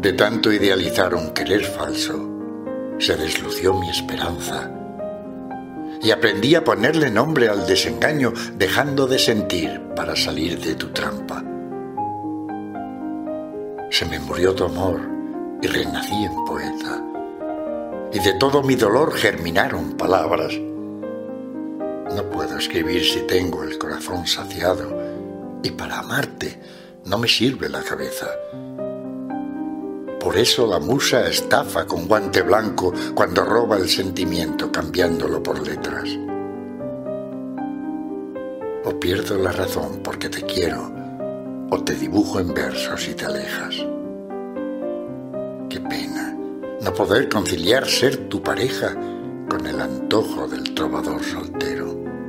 De tanto idealizar un querer falso, se deslució mi esperanza. Y aprendí a ponerle nombre al desengaño, dejando de sentir para salir de tu trampa. Se me murió tu amor y renací en poeta. Y de todo mi dolor germinaron palabras. No puedo escribir si tengo el corazón saciado, y para amarte no me sirve la cabeza. Por eso la musa estafa con guante blanco cuando roba el sentimiento cambiándolo por letras. O pierdo la razón porque te quiero, o te dibujo en versos y te alejas. Qué pena no poder conciliar ser tu pareja con el antojo del trovador soltero.